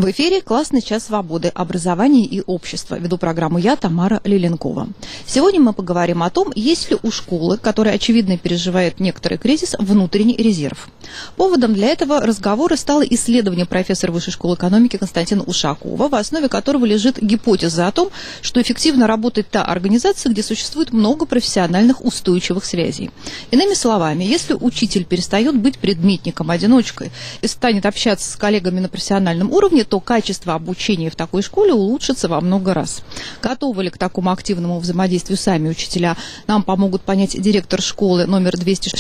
В эфире «Классный час свободы. Образование и общество». Веду программу я, Тамара Лиленкова. Сегодня мы поговорим о том, есть ли у школы, которая, очевидно, переживает некоторый кризис, внутренний резерв. Поводом для этого разговора стало исследование профессора Высшей школы экономики Константина Ушакова, в основе которого лежит гипотеза о том, что эффективно работает та организация, где существует много профессиональных устойчивых связей. Иными словами, если учитель перестает быть предметником-одиночкой и станет общаться с коллегами на профессиональном уровне, то качество обучения в такой школе улучшится во много раз. Готовы ли к такому активному взаимодействию сами учителя? Нам помогут понять директор школы номер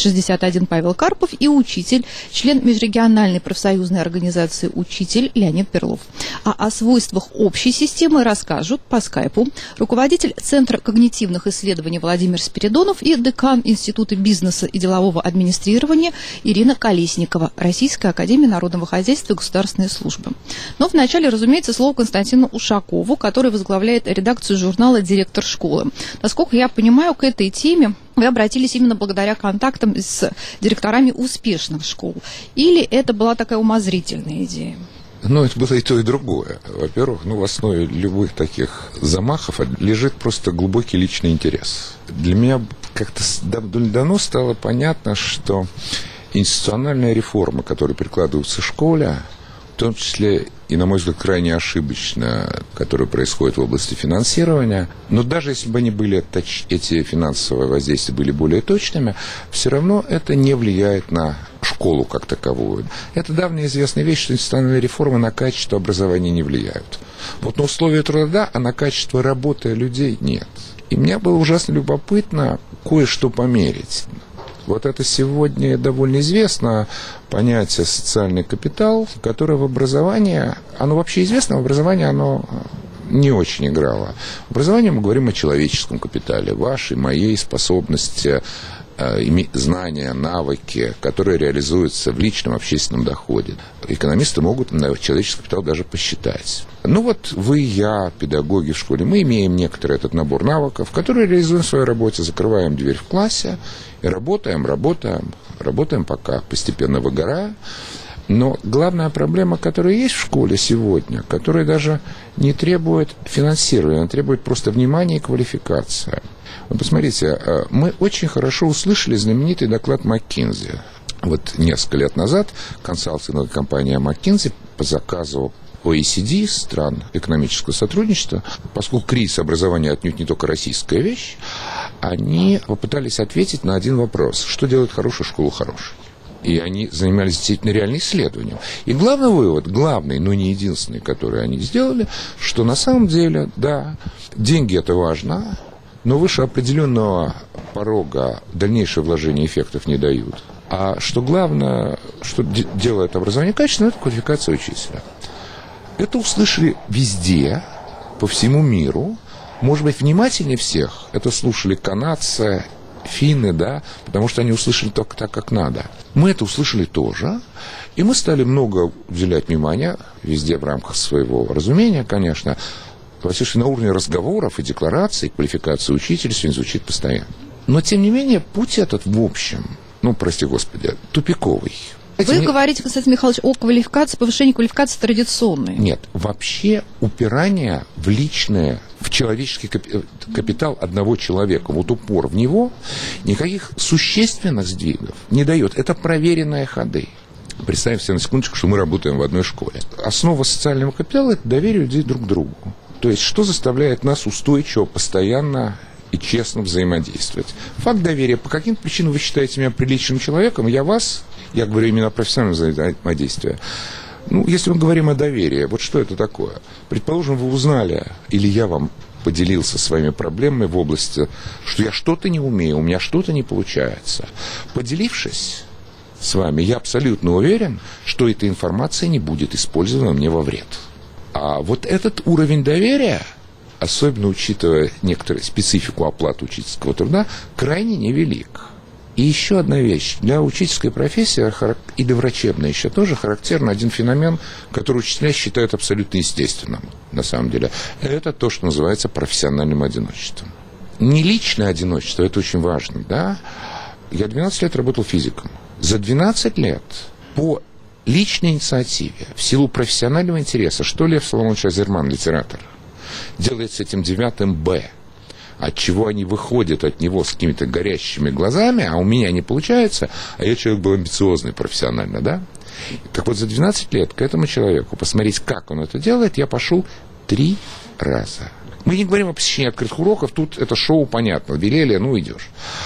261 Павел Карпов и учитель, член межрегиональной профсоюзной организации «Учитель» Леонид Перлов. А о свойствах общей системы расскажут по скайпу руководитель Центра когнитивных исследований Владимир Спиридонов и декан Института бизнеса и делового администрирования Ирина Колесникова, Российская академия народного хозяйства и государственной службы. Но вначале, разумеется, слово Константину Ушакову, который возглавляет редакцию журнала «Директор школы». Насколько я понимаю, к этой теме вы обратились именно благодаря контактам с директорами успешных школ. Или это была такая умозрительная идея? Ну, это было и то, и другое. Во-первых, в основе любых таких замахов лежит просто глубокий личный интерес. Для меня как-то давно стало понятно, что институциональная реформа, которая прикладывается в школе, в том числе и, на мой взгляд, крайне ошибочно, которая происходит в области финансирования. Но даже если бы эти финансовые воздействия были более точными, все равно это не влияет на школу как таковую. Это давняя известная вещь, что институциональные реформы на качество образования не влияют. Вот на условия труда, а на качество работы людей нет. И мне было ужасно любопытно кое-что померить. Вот это сегодня довольно известно понятие «социальный капитал», которое в образовании, оно вообще известно, в образовании оно не очень играло. В образовании мы говорим о человеческом капитале, вашей, моей способности, знания, навыки, которые реализуются в личном общественном доходе. Экономисты могут на человеческий капитал даже посчитать. Вы, я, педагоги в школе, мы имеем некоторый этот набор навыков, которые реализуем в своей работе, закрываем дверь в классе и работаем, пока постепенно выгорая. Но главная проблема, которая есть в школе сегодня, которая даже не требует финансирования, она требует просто внимания и квалификации. Вы посмотрите, мы очень хорошо услышали знаменитый доклад McKinsey. Несколько лет назад консалтинговая компания McKinsey по заказу OECD, стран экономического сотрудничества, поскольку кризис образования отнюдь не только российская вещь, они попытались ответить на один вопрос: что делает хорошую школу хорошей? И они занимались действительно реальным исследованием. И главный вывод, но не единственный, который они сделали, что на самом деле, да, деньги это важно, но выше определенного порога дальнейшее вложение эффектов не дают. А что главное, что делает образование качественным, это квалификация учителя. Это услышали везде, по всему миру. Может быть, внимательнее всех это слушали канадцы, финны, да, потому что они услышали только так, как надо. Мы это услышали тоже, и мы стали много уделять внимания, везде в рамках своего разумения, конечно, на уровне разговоров и деклараций квалификация учителя сегодня звучит постоянно. Но, тем не менее, путь этот в общем, прости господи, тупиковый. Вы говорите, Константин Михайлович, о квалификации, повышении квалификации традиционной. Нет, вообще упирание в личное, в человеческий капитал одного человека, упор в него, никаких существенных сдвигов не дает. Это проверенные ходы. Представим себе на секундочку, что мы работаем в одной школе. Основа социального капитала – это доверие людей друг к другу. То есть, что заставляет нас устойчиво, постоянно и честно взаимодействовать? Факт доверия. По каким причинам вы считаете меня приличным человеком? Я говорю именно о профессиональном взаимодействии. Если мы говорим о доверии, что это такое? Предположим, вы узнали, или я вам поделился своими проблемами в области, что я что-то не умею, у меня что-то не получается. Поделившись с вами, я абсолютно уверен, что эта информация не будет использована мне во вред. А этот уровень доверия, особенно учитывая некоторую специфику оплаты учительского труда, крайне невелик. И еще одна вещь. Для учительской профессии, и для врачебной еще тоже характерен один феномен, который учителя считают абсолютно естественным, на самом деле. Это то, что называется профессиональным одиночеством. Не личное одиночество, это очень важно, да? Я 12 лет работал физиком. За 12 лет по личной инициативе, в силу профессионального интереса, что Лев Соломонович Азерман, литератор, делает с этим 9 Б, от чего они выходят от него с какими-то горящими глазами, а у меня не получается, а я человек был амбициозный профессионально, да? Так вот, за 12 лет к этому человеку посмотреть, как он это делает, я пошел 3 раза. Мы не говорим о посещении открытых уроков, тут это шоу понятно, велели, ну идешь.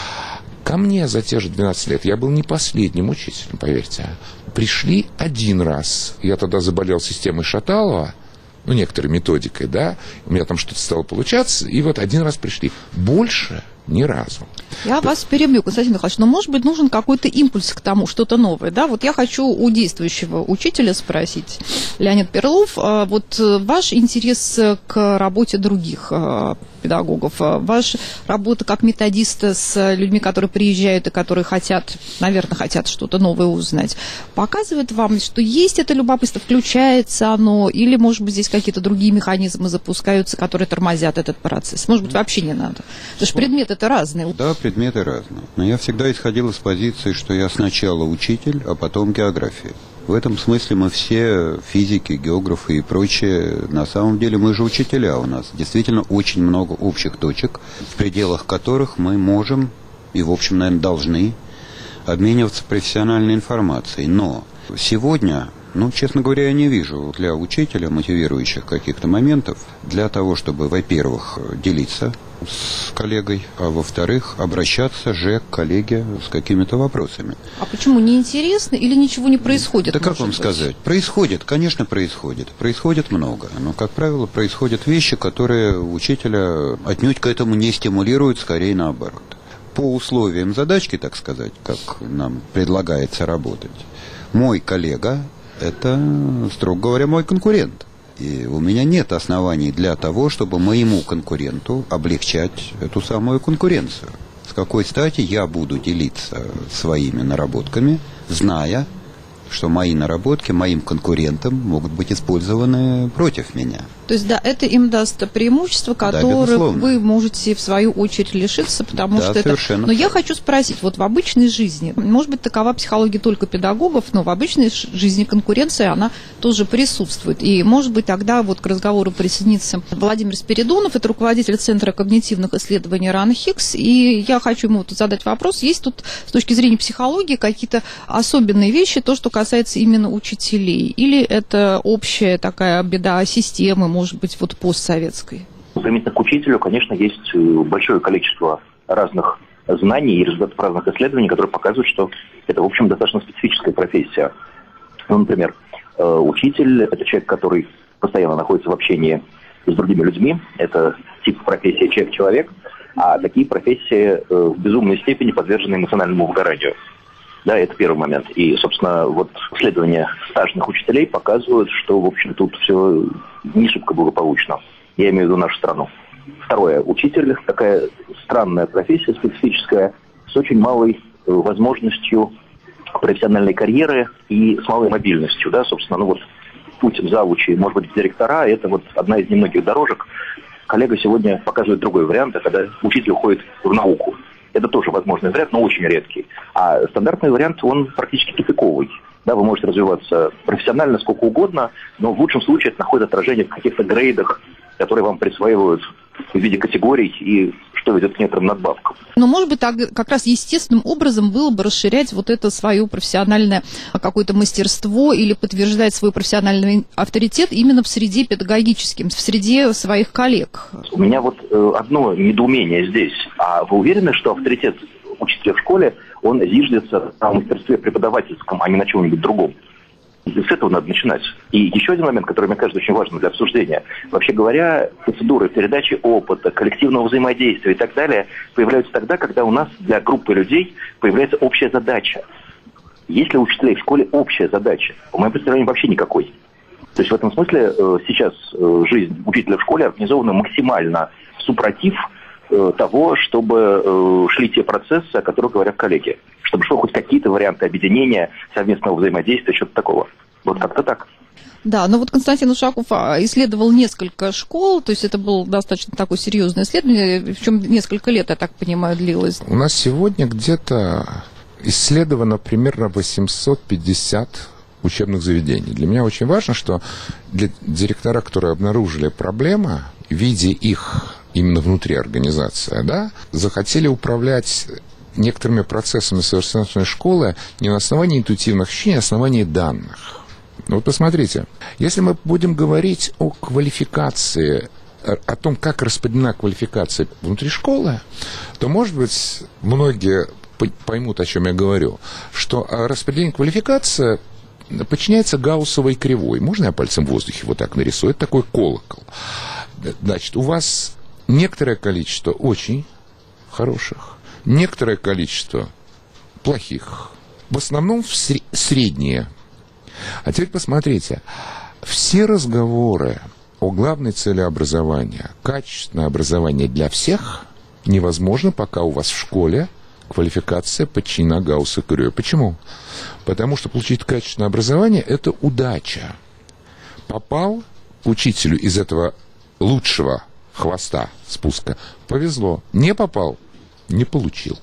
Ко мне за те же 12 лет, я был не последним учителем, поверьте, пришли 1 раз. Я тогда заболел системой Шаталова, ну, некоторой методикой, да, у меня там что-то стало получаться, и вот 1 раз пришли. Больше ни разу. Я вас перебью, Константин Михайлович, но, может быть, нужен какой-то импульс к тому, что-то новое, да? Вот я хочу у действующего учителя спросить, Леонид Перлов, вот ваш интерес к работе других педагогов, ваша работа как методиста с людьми, которые приезжают и которые хотят, наверное, хотят что-то новое узнать, показывает вам, что есть это любопытство, включается оно, или, может быть, здесь какие-то другие механизмы запускаются, которые тормозят этот процесс? Может быть, вообще не надо? Потому что предметы это разные. Да, предметы разные. Но я всегда исходил из позиции, что я сначала учитель, а потом география. В этом смысле мы все физики, географы и прочее, на самом деле мы же учителя. У нас действительно очень много общих точек, в пределах которых мы можем и, в общем, наверное, должны обмениваться профессиональной информацией. Но сегодня, честно говоря, я не вижу для учителя мотивирующих каких-то моментов для того, чтобы, во-первых, делиться с коллегой, а во-вторых, обращаться же к коллеге с какими-то вопросами. А почему, неинтересно или ничего не происходит? Да как вам сказать? Происходит, конечно, происходит. Происходит много. Но, как правило, происходят вещи, которые учителя отнюдь к этому не стимулируют, скорее наоборот. По условиям задачки, так сказать, как нам предлагается работать, мой коллега – это, строго говоря, мой конкурент. И у меня нет оснований для того, чтобы моему конкуренту облегчать эту самую конкуренцию. С какой стати я буду делиться своими наработками, зная, что мои наработки моим конкурентам могут быть использованы против меня. То есть, да, это им даст преимущество, которых вы можете, в свою очередь, лишиться, потому что это... Но я хочу спросить, вот в обычной жизни, может быть, такова психология только педагогов, но в обычной жизни конкуренция, она тоже присутствует. И, может быть, тогда вот к разговору присоединится Владимир Спиридонов, это руководитель Центра когнитивных исследований РАН-Хикс, и я хочу ему тут задать вопрос, есть тут, с точки зрения психологии, какие-то особенные вещи, то, что касается именно учителей, или это общая такая беда системы, может быть, вот постсоветской? Применительно к учителю, конечно, есть большое количество разных знаний и результатов разных исследований, которые показывают, что это, в общем, достаточно специфическая профессия. Ну, например, учитель – это человек, который постоянно находится в общении с другими людьми. Это тип профессии человек-человек, а такие профессии в безумной степени подвержены эмоциональному выгоранию. Да, это первый момент. И, собственно, вот исследования стажных учителей показывают, что, в общем, тут все не шибко благополучно. Я имею в виду нашу страну. Второе. Учитель – такая странная профессия, специфическая, с очень малой возможностью профессиональной карьеры и с малой мобильностью. Да, собственно, путь в завучи, может быть, в директора – это вот одна из немногих дорожек. Коллега сегодня показывает другой вариант, когда учитель уходит в науку. Это тоже возможный вариант, но очень редкий. А стандартный вариант, он практически тупиковый. Да, вы можете развиваться профессионально сколько угодно, но в лучшем случае это находит отражение в каких-то грейдах, которые вам присваивают в виде категорий и что ведет к некоторым надбавкам. Но, может быть, так как раз естественным образом было бы расширять вот это свое профессиональное какое-то мастерство или подтверждать свой профессиональный авторитет именно в среде педагогическом, в среде своих коллег. У меня вот одно недоумение здесь. А вы уверены, что авторитет учителя в школе, он зиждется на мастерстве преподавательском, а не на чем-нибудь другом? С этого надо начинать. И еще один момент, который, мне кажется, очень важным для обсуждения. Вообще говоря, процедуры передачи опыта, коллективного взаимодействия и так далее появляются тогда, когда у нас для группы людей появляется общая задача. Есть ли у учителей в школе общая задача? По моему представлению, вообще никакой. То есть в этом смысле сейчас жизнь учителя в школе организована максимально супротив того, чтобы шли те процессы, о которых говорят коллеги. Чтобы шло хоть какие-то варианты объединения, совместного взаимодействия, что-то такого. Вот как-то так. Да, но вот Константин Ушаков исследовал несколько школ, то есть это было достаточно такое серьезное исследование, причем несколько лет, я так понимаю, длилось. У нас сегодня где-то исследовано примерно 850 учебных заведений. Для меня очень важно, что для директора, которые обнаружили проблемы, видя их именно внутри организации, да, захотели управлять некоторыми процессами совершенствования школы не на основании интуитивных ощущений, а на основании данных. Вот посмотрите, если мы будем говорить о квалификации, о том, как распределена квалификация внутри школы, то, может быть, многие поймут, о чем я говорю, что распределение квалификации подчиняется гауссовой кривой. Можно я пальцем в воздухе вот так нарисую? Это такой колокол. Значит, у вас некоторое количество очень хороших, некоторое количество плохих. В основном средние. А теперь посмотрите. Все разговоры о главной цели образования, качественное образование для всех, невозможно, пока у вас в школе квалификация подчинена гауссовой кривой. Почему? Потому что получить качественное образование – это удача. Попал учителю из этого лучшего хвоста спуска – повезло. Не попал – не получил.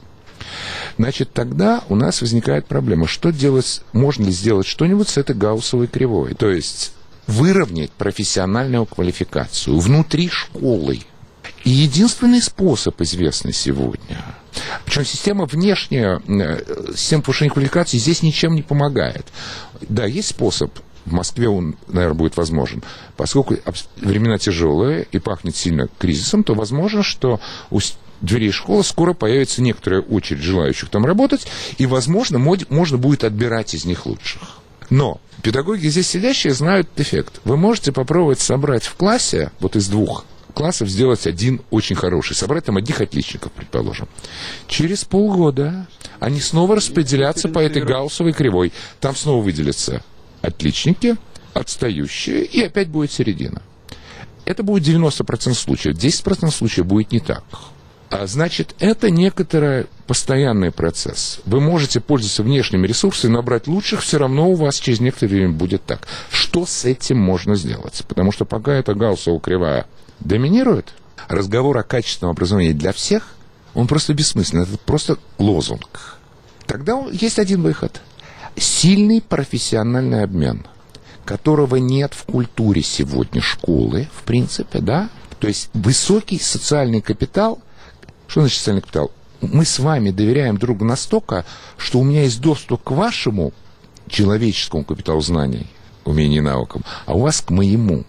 Значит, тогда у нас возникает проблема. Что делать? Можно ли сделать что-нибудь с этой гауссовой кривой? То есть выровнять профессиональную квалификацию внутри школы. И единственный способ, известный сегодня, причем система внешняя, система повышения квалификации здесь ничем не помогает. Да, есть способ, в Москве он, наверное, будет возможен. Поскольку времена тяжелые и пахнет сильно кризисом, то возможно, что у дверей школы скоро появится некоторая очередь желающих там работать, и, возможно, можно будет отбирать из них лучших. Но педагоги здесь сидящие знают эффект. Вы можете попробовать собрать в классе, вот из 2 классов сделать один очень хороший, собрать там одних отличников, предположим. Через полгода они снова распределятся по этой гауссовой кривой. Там снова выделятся отличники, отстающие, и опять будет середина. Это будет 90% случаев. 10% случаев будет не так. А значит, это некоторый постоянный процесс. Вы можете пользоваться внешними ресурсами, набрать лучших, все равно у вас через некоторое время будет так. Что с этим можно сделать? Потому что пока эта гауссовая кривая доминирует, разговор о качественном образовании для всех, он просто бессмысленный. Это просто лозунг. Тогда есть один выход. Сильный профессиональный обмен, которого нет в культуре сегодня школы, в принципе, да? То есть высокий социальный капитал. Что значит социальный капитал? Мы с вами доверяем друг другу настолько, что у меня есть доступ к вашему человеческому капиталу знаний, умений и навыкам, а у вас к моему.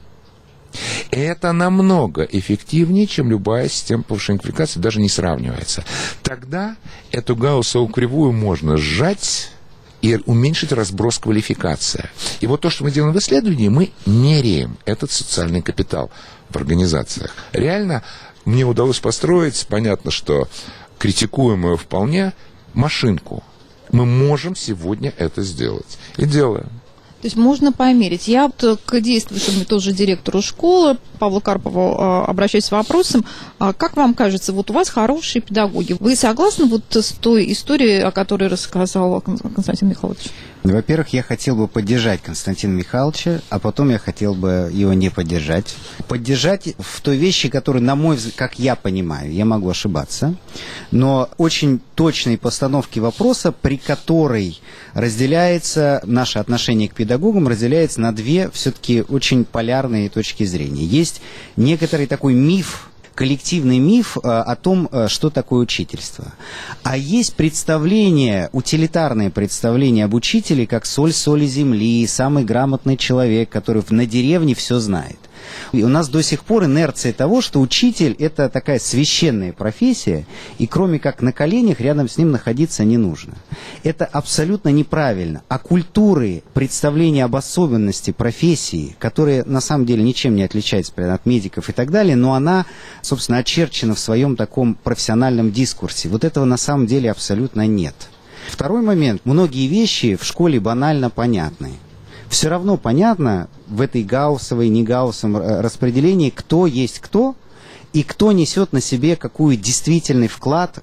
Это намного эффективнее, чем любая система повышения квалификации, даже не сравнивается. Тогда эту гауссову кривую можно сжать и уменьшить разброс квалификации. И вот то, что мы делаем в исследовании, мы меряем этот социальный капитал в организациях. Реально, мне удалось построить, понятно, что критикуемую вполне, машинку. Мы можем сегодня это сделать. И делаем. То есть можно померить. Я вот к действующему тоже директору школы Павлу Карпову обращаюсь с вопросом. Как вам кажется, вот у вас хорошие педагоги. Вы согласны вот с той историей, о которой рассказал Константин Михайлович? Во-первых, я хотел бы поддержать Константина Михайловича, а потом я хотел бы его не поддержать. Поддержать в той вещи, которую, на мой взгляд, как я понимаю, я могу ошибаться, но очень точной постановки вопроса, при которой разделяется наше отношение к педагогам, разделяется на 2 все-таки очень полярные точки зрения. Есть некоторый такой миф, коллективный миф о том, что такое учительство. А есть представление, утилитарное представление об учителе, как соль соли земли, самый грамотный человек, который на деревне все знает. И у нас до сих пор инерция того, что учитель – это такая священная профессия, и кроме как на коленях рядом с ним находиться не нужно. Это абсолютно неправильно. А культуры, представления об особенности профессии, которая на самом деле ничем не отличается от медиков и так далее, но она, собственно, очерчена в своем таком профессиональном дискурсе. Вот этого на самом деле абсолютно нет. Второй момент. Многие вещи в школе банально понятны. Все равно понятно в этой гауссовой, не гауссовом распределении, кто есть кто, и кто несет на себе какой действительный вклад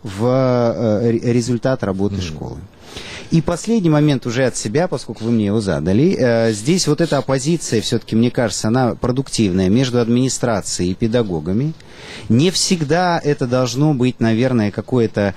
в результат работы школы. И последний момент уже от себя, поскольку вы мне его задали. Здесь вот эта оппозиция, все-таки, мне кажется, она продуктивная между администрацией и педагогами. Не всегда это должно быть, наверное, какое-то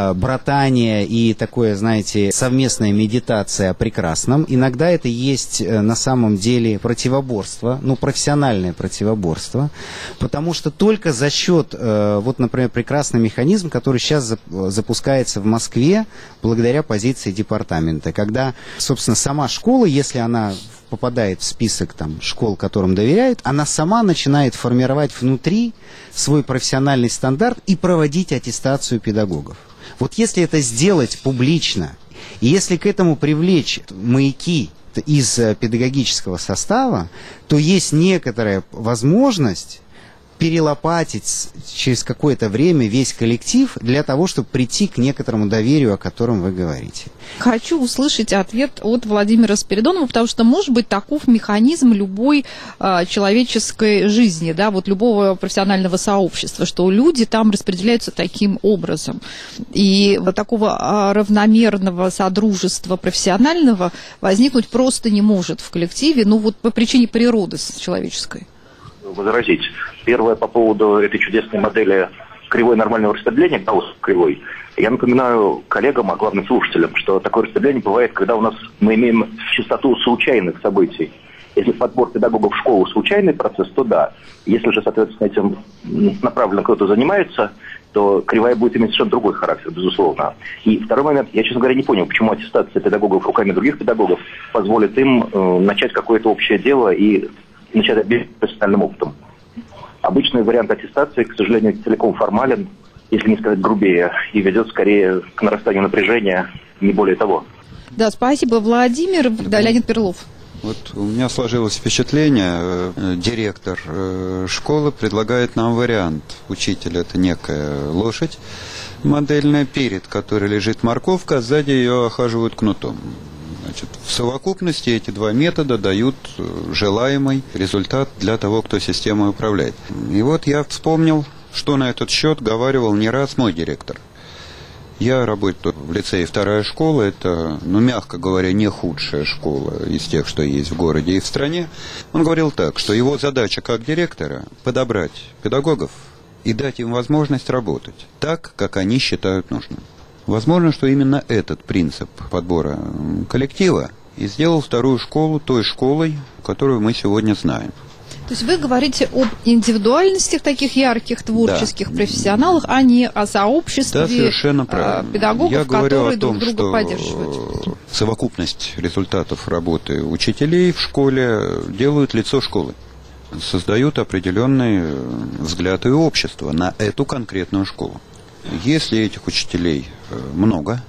братание и такое, знаете, совместная медитация о прекрасном. Иногда это есть на самом деле противоборство, профессиональное противоборство, потому что только за счет, вот, например, прекрасный механизм, который сейчас запускается в Москве благодаря позиции департамента, когда, собственно, сама школа, если она попадает в список школ, которым доверяют, она сама начинает формировать внутри свой профессиональный стандарт и проводить аттестацию педагогов. Вот если это сделать публично, и если к этому привлечь маяки из педагогического состава, то есть некоторая возможность перелопатить через какое-то время весь коллектив для того, чтобы прийти к некоторому доверию, о котором вы говорите. Хочу услышать ответ от Владимира Спиридонова, потому что, может быть, таков механизм любой человеческой жизни, да, вот любого профессионального сообщества, что люди там распределяются таким образом. И вот такого равномерного содружества профессионального возникнуть просто не может в коллективе, по причине природы человеческой. Возразить. Первое, по поводу этой чудесной модели кривой нормального распределения, Гаусс кривой. Я напоминаю коллегам, а главным слушателям, что такое распределение бывает, когда мы имеем частоту случайных событий. Если подбор педагогов в школу случайный процесс, то да. Если же, соответственно, этим направленно кто-то занимается, то кривая будет иметь совершенно другой характер, безусловно. И второй момент, я, честно говоря, не понял, почему аттестация педагогов руками других педагогов позволит им начать какое-то общее дело и начать обмен профессиональным опытом. Обычный вариант аттестации, к сожалению, целиком формален, если не сказать грубее, и ведет скорее к нарастанию напряжения, не более того. Да, спасибо, Владимир. Да, Леонид Перлов. Вот у меня сложилось впечатление, директор школы предлагает нам вариант. Учитель – это некая лошадь модельная, перед которой лежит морковка, а сзади ее охаживают кнутом. Значит, в совокупности эти два метода дают желаемый результат для того, кто системой управляет. И вот я вспомнил, что на этот счет говаривал не раз мой директор. Я работаю в лицее «Вторая школа». Это, мягко говоря, не худшая школа из тех, что есть в городе и в стране. Он говорил так, что его задача как директора – подобрать педагогов и дать им возможность работать так, как они считают нужным. Возможно, что именно этот принцип подбора коллектива и сделал вторую школу той школой, которую мы сегодня знаем. То есть вы говорите об индивидуальностях таких ярких, творческих профессионалах, а не о сообществе педагогов, которые друг друга поддерживают. Совокупность результатов работы учителей в школе делают лицо школы. Создают определенный взгляд и общество на эту конкретную школу. Если этих учителей много,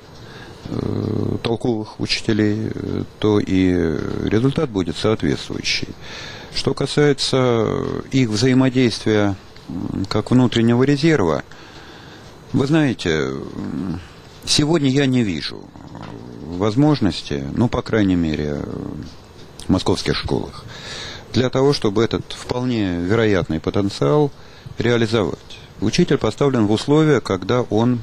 толковых учителей, то и результат будет соответствующий. Что касается их взаимодействия как внутреннего резерва, вы знаете, сегодня я не вижу возможности, по крайней мере, в московских школах, для того, чтобы этот вполне вероятный потенциал реализовать. Учитель поставлен в условия, когда он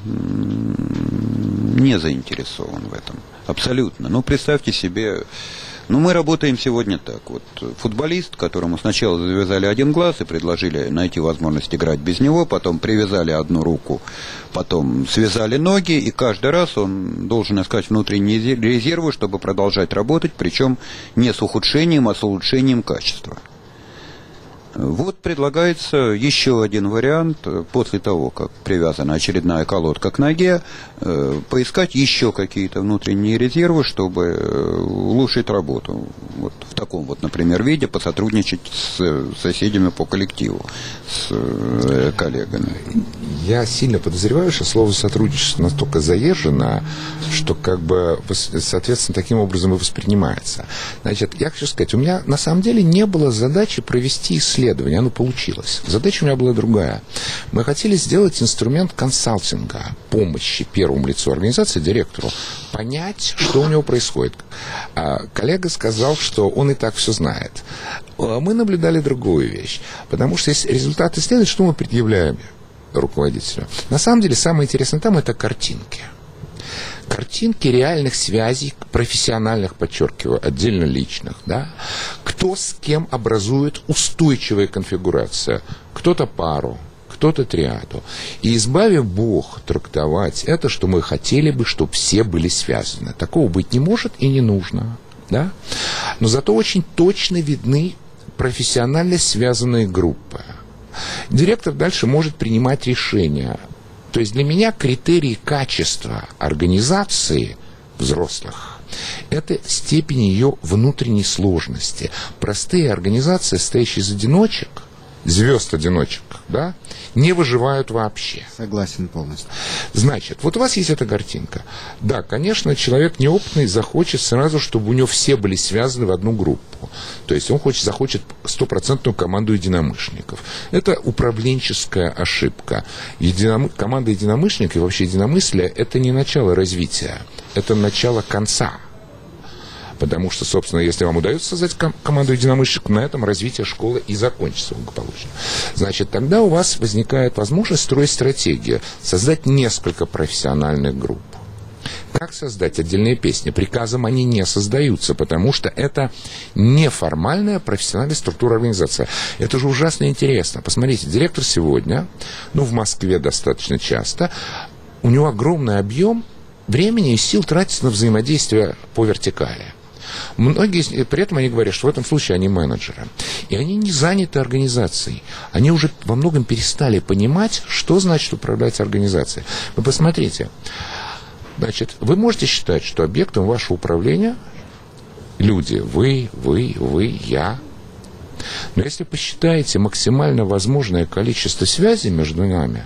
не заинтересован в этом. Абсолютно. Представьте себе, мы работаем сегодня так. Вот футболист, которому сначала завязали один глаз и предложили найти возможность играть без него, потом привязали одну руку, потом связали ноги, и каждый раз он должен искать внутренние резервы, чтобы продолжать работать, причем не с ухудшением, а с улучшением качества. Вот предлагается еще один вариант, после того, как привязана очередная колодка к ноге, поискать еще какие-то внутренние резервы, чтобы улучшить работу. Вот в таком например, виде посотрудничать с соседями по коллективу, с коллегами. Я сильно подозреваю, что слово «сотрудничество» настолько заезжено, что соответственно, таким образом и воспринимается. Значит, я хочу сказать, у меня на самом деле не было задачи провести исследование, оно получилось. Задача у меня была другая. Мы хотели сделать инструмент консалтинга, помощи первому лицу организации, директору, понять, что у него происходит. Коллега сказал, что он и так все знает. Мы наблюдали другую вещь, потому что если результаты исследования, что мы предъявляем руководителю? На самом деле, самое интересное там – это картинки. Картинки реальных связей, профессиональных, подчеркиваю, отдельно личных, да, Кто с кем образует устойчивая конфигурация. Кто-то пару, кто-то триаду. И избавив Бог трактовать это, что мы хотели бы, чтобы все были связаны. Такого быть не может и не нужно. Да? Но зато очень точно видны профессионально связанные группы. Директор дальше может принимать решения. То есть для меня критерий качества организации взрослых – это степень ее внутренней сложности. Простые организации, стоящие из одиночек, звезд-одиночек, да, не выживают вообще. Согласен полностью. Значит, вот у вас есть эта картинка. Да, конечно, человек неопытный захочет сразу, чтобы у него все были связаны в одну группу. То есть он захочет стопроцентную команду единомышленников. Это управленческая ошибка. Команда единомышленников и вообще единомыслие – это не начало развития, это начало конца. Потому что, собственно, если вам удается создать команду единомышленников, на этом развитие школы и закончится благополучно. Значит, тогда у вас возникает возможность строить стратегию, создать несколько профессиональных групп. Как создать отдельные песни? Приказом они не создаются, потому что это неформальная профессиональная структура организации. Это же ужасно интересно. Посмотрите, директор сегодня, в Москве достаточно часто, у него огромный объем времени и сил тратится на взаимодействие по вертикали. Многие, при этом они говорят, что в этом случае они менеджеры. И они не заняты организацией. Они уже во многом перестали понимать, что значит управлять организацией. Вы посмотрите. Значит, вы можете считать, что объектом вашего управления люди. Вы, я. Но если посчитаете максимально возможное количество связей между нами,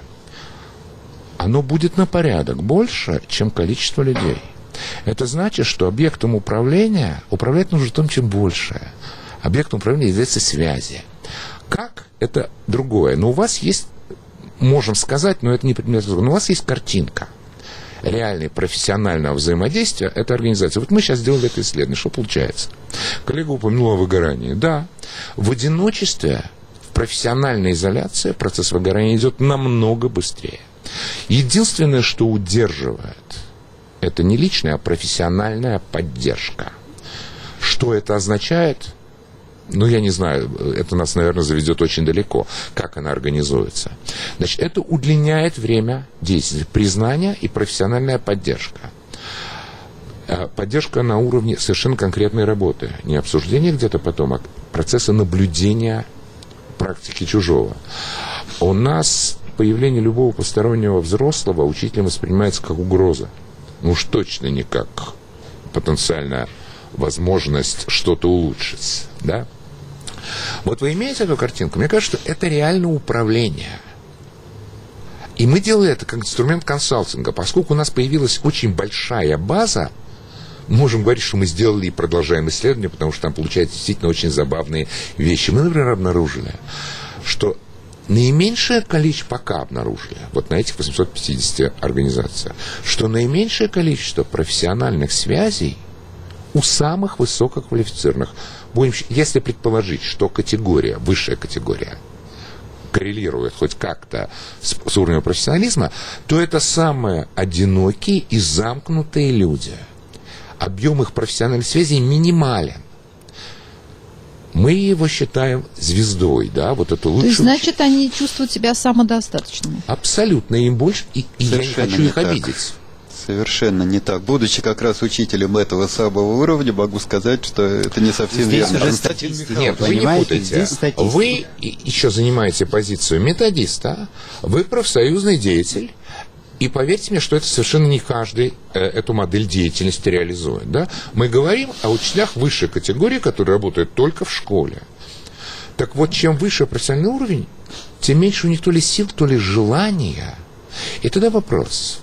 оно будет на порядок больше, чем количество людей. Это значит, что объектом управления управлять нужно том, чем больше. Объектом управления являются связи. Как? Это другое. Но у вас есть, можем сказать, но это не предмет разговора, но у вас есть картинка реального профессионального взаимодействия – это организация. Вот мы сейчас сделали это исследование. Что получается? Коллега упомянула о выгорании. Да, в одиночестве, в профессиональной изоляции процесс выгорания идет намного быстрее. Единственное, что удерживает, это не личная, а профессиональная поддержка. Что это означает? Я не знаю, это нас, наверное, заведет очень далеко. Как она организуется? Значит, это удлиняет время действия, признание и профессиональная поддержка. Поддержка на уровне совершенно конкретной работы. Не обсуждение где-то потом, а процесса наблюдения практики чужого. У нас появление любого постороннего взрослого учителем воспринимается как угроза. Уж точно не как потенциальная возможность что-то улучшить. Да? Вот вы имеете эту картинку? Мне кажется, что это реально управление. И мы делали это как инструмент консалтинга. Поскольку у нас появилась очень большая база, мы можем говорить, что мы сделали и продолжаем исследование, потому что там получаются действительно очень забавные вещи. Мы, например, обнаружили, что наименьшее количество, пока обнаружили, вот на этих 850 организациях, что наименьшее количество профессиональных связей у самых высококвалифицированных. Если предположить, что категория, высшая категория, коррелирует хоть как-то с уровнем профессионализма, то это самые одинокие и замкнутые люди. Объем их профессиональных связей минимален. Мы его считаем звездой, да, вот эту лучшую. То есть, значит, они чувствуют себя самодостаточными. Абсолютно, им больше, и я не хочу их обидеть. Совершенно не так. Будучи как раз учителем этого самого уровня, могу сказать, что это не совсем здесь верно. уже статистика. Нет, вы не путайте. Вы еще занимаете позицию методиста, вы профсоюзный деятель, и поверьте мне, что это совершенно не каждый эту модель деятельности реализует. Да? Мы говорим о учителях высшей категории, которые работают только в школе. Так вот, чем выше профессиональный уровень, тем меньше у них то ли сил, то ли желания. И тогда вопрос.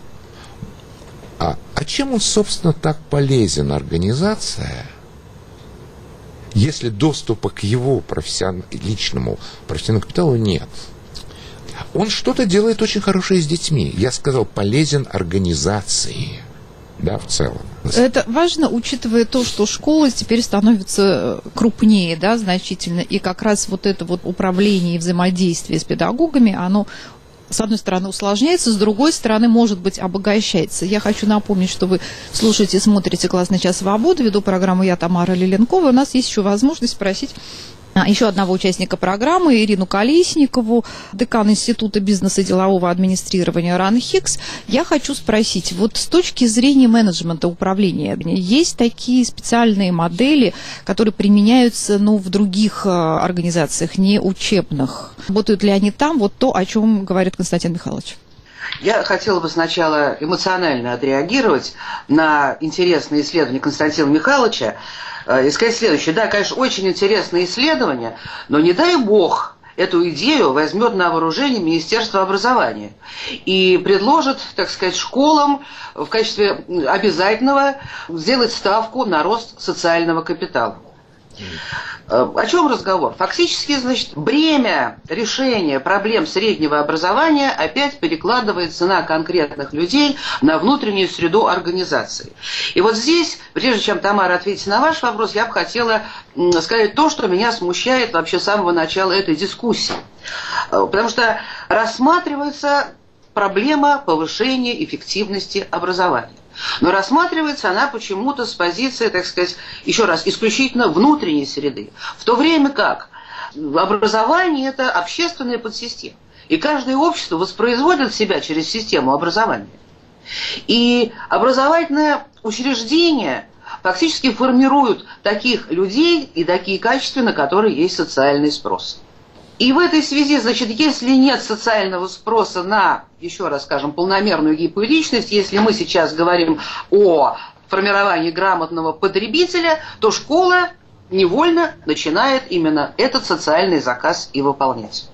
А чем он, собственно, так полезен организация, если доступа к его личному профессиональному капиталу нет? Он что-то делает очень хорошее с детьми. Я сказал, полезен организации, да, в целом. Это важно, учитывая то, что школы теперь становятся крупнее, да, значительно, и как раз вот это вот управление и взаимодействие с педагогами, оно с одной стороны, усложняется, с другой стороны, может быть, обогащается. Я хочу напомнить, что вы слушаете и смотрите «Классный час свободы», веду программу я, Тамара Лиленкова. У нас есть еще возможность спросить еще одного участника программы, Ирину Колесникову, декан Института бизнеса и делового администрирования РАНХИКС. Я хочу спросить, вот с точки зрения менеджмента управления, есть такие специальные модели, которые применяются, в других организациях, не учебных? Работают ли они там? Вот то, о чем говорит Константин Михайлович. Я хотела бы сначала эмоционально отреагировать на интересное исследование Константина Михайловича и сказать следующее. Да, конечно, очень интересное исследование, но не дай бог эту идею возьмет на вооружение Министерство образования и предложит, так сказать, школам в качестве обязательного сделать ставку на рост социального капитала. О чем разговор? Фактически, значит, бремя решения проблем среднего образования опять перекладывается на конкретных людей, на внутреннюю среду организации. И вот здесь, прежде чем, Тамара, ответить на ваш вопрос, я бы хотела сказать то, что меня смущает вообще с самого начала этой дискуссии. Потому что рассматривается проблема повышения эффективности образования. Но рассматривается она почему-то с позиции, так сказать, еще раз, исключительно внутренней среды. В то время как образование – это общественная подсистема. И каждое общество воспроизводит себя через систему образования. И образовательное учреждение фактически формируют таких людей и такие качества, на которые есть социальный спрос. И в этой связи, значит, если нет социального спроса на, еще раз скажем, полномерную гиперличность, если мы сейчас говорим о формировании грамотного потребителя, то школа невольно начинает именно этот социальный заказ и выполнять.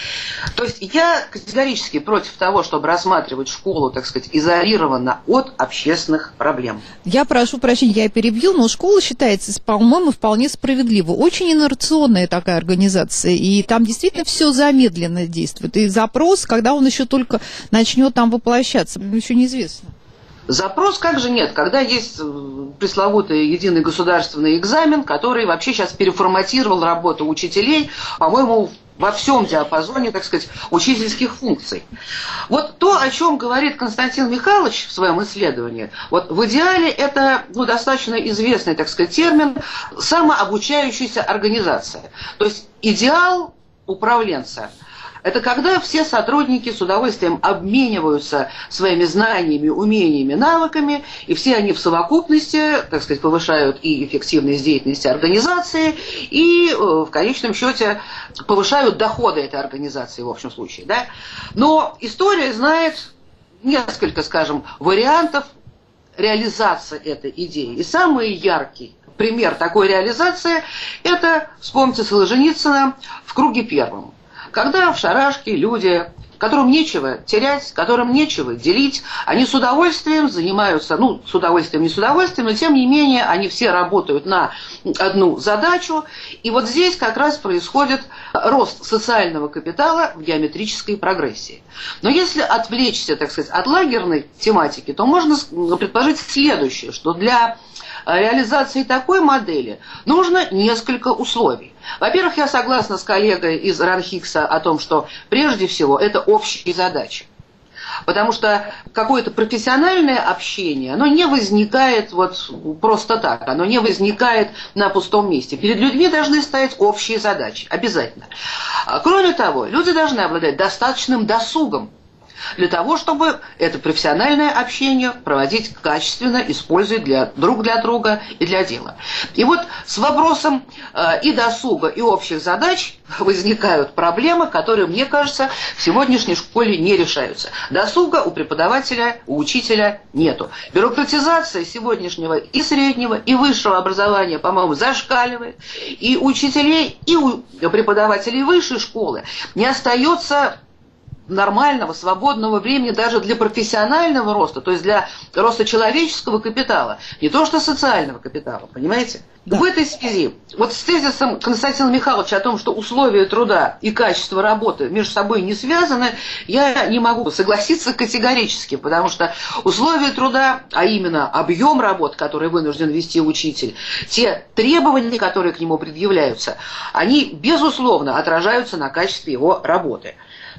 То есть я категорически против того, чтобы рассматривать школу, так сказать, изолированно от общественных проблем. Я прошу прощения, я перебью, но школа считается, по-моему, вполне справедливо. Очень инерционная такая организация, и там действительно все замедленно действует. И запрос, когда он еще только начнет там воплощаться, еще неизвестно. Запрос как же нет, когда есть пресловутый единый государственный экзамен, который вообще сейчас переформатировал работу учителей, по-моему, во всем диапазоне, так сказать, учительских функций. Вот то, о чем говорит Константин Михайлович в своем исследовании, вот в идеале это достаточно известный, так сказать, термин самообучающаяся организация. То есть идеал управленца – это когда все сотрудники с удовольствием обмениваются своими знаниями, умениями, навыками, и все они в совокупности, так сказать, повышают и эффективность деятельности организации, и в конечном счете повышают доходы этой организации в общем случае. Да? Но история знает несколько, скажем, вариантов реализации этой идеи. И самый яркий пример такой реализации – это, вспомните Солженицына в «Круге первом». Когда в шарашке люди, которым нечего терять, которым нечего делить, они с удовольствием занимаются, с удовольствием, не с удовольствием, но тем не менее они все работают на одну задачу. И вот здесь как раз происходит рост социального капитала в геометрической прогрессии. Но если отвлечься, так сказать, от лагерной тематики, то можно предположить следующее, что для реализации такой модели нужно несколько условий. Во-первых, я согласна с коллегой из РАНХИКСа о том, что прежде всего это общие задачи. Потому что какое-то профессиональное общение, оно не возникает вот просто так, оно не возникает на пустом месте. Перед людьми должны стоять общие задачи, обязательно. Кроме того, люди должны обладать достаточным досугом для того, чтобы это профессиональное общение проводить качественно, используя друг для друга и для дела. И вот с вопросом и досуга, и общих задач возникают проблемы, которые, мне кажется, в сегодняшней школе не решаются. Досуга у преподавателя, у учителя нету. Бюрократизация сегодняшнего и среднего, и высшего образования, по-моему, зашкаливает. И у учителей, и у преподавателей высшей школы не остается нормального, свободного времени даже для профессионального роста, то есть для роста человеческого капитала, не то что социального капитала, понимаете? Да. В этой связи, вот с тезисом Константина Михайловича о том, что условия труда и качество работы между собой не связаны, я не могу согласиться категорически, потому что условия труда, а именно объем работ, который вынужден вести учитель, те требования, которые к нему предъявляются, они, безусловно, отражаются на качестве его работы.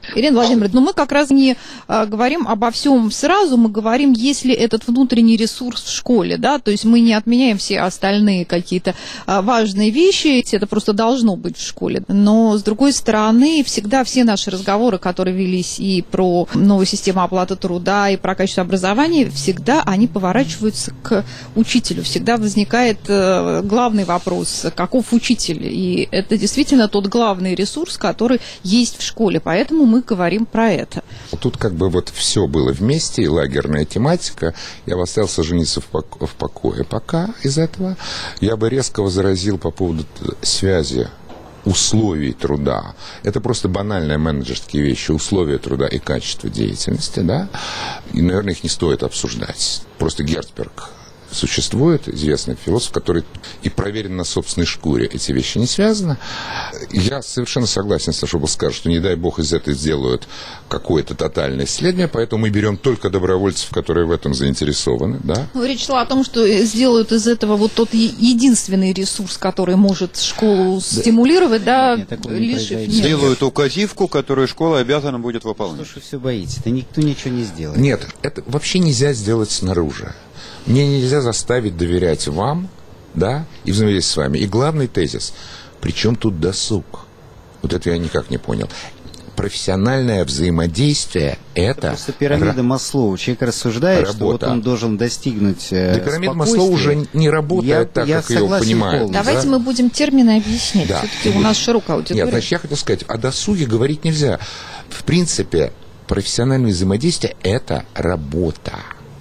Ирина Владимировна, мы как раз не говорим обо всем сразу, мы говорим, есть ли этот внутренний ресурс в школе, да, то есть мы не отменяем все остальные какие-то важные вещи, это просто должно быть в школе. Но, с другой стороны, всегда все наши разговоры, которые велись и про новую систему оплаты труда, и про качество образования, всегда они поворачиваются к учителю. Всегда возникает главный вопрос, каков учитель? И это действительно тот главный ресурс, который есть в школе, поэтому мы говорим про это. Тут как бы вот все было вместе, и лагерная тематика. Я бы остался жениться в покое пока из этого. Я бы резко возразил по поводу связи условий труда. Это просто банальные менеджерские вещи, условия труда и качество деятельности, да. И, наверное, их не стоит обсуждать. Просто Герцберг существует, известный философ, который и проверен на собственной шкуре. Эти вещи не связаны. Я совершенно согласен с Сашой, скажет, что не дай бог из этого сделают какое-то тотальное исследование, поэтому мы берем только добровольцев, которые в этом заинтересованы. Да? Ну, речь шла о том, что сделают из этого вот тот единственный ресурс, который может школу стимулировать, да, лишив... Сделают указивку, которую школа обязана будет выполнять. Что ж вы все боитесь? Да никто ничего не сделает. Нет, это вообще нельзя сделать снаружи. Мне нельзя заставить доверять вам, да, и взаимодействовать с вами. И главный тезис, при чем тут досуг? Вот это я никак не понял. Профессиональное взаимодействие – это просто пирамида Маслоу. Человек рассуждает, работа. Что вот он должен достигнуть да, пирамида Маслоу уже не работает так, как ее понимают. Давайте мы будем термины объяснять. Да. Все-таки у нас широкая аудитория. Нет, значит, я хотел сказать, о досуге говорить нельзя. В принципе, профессиональное взаимодействие – это работа.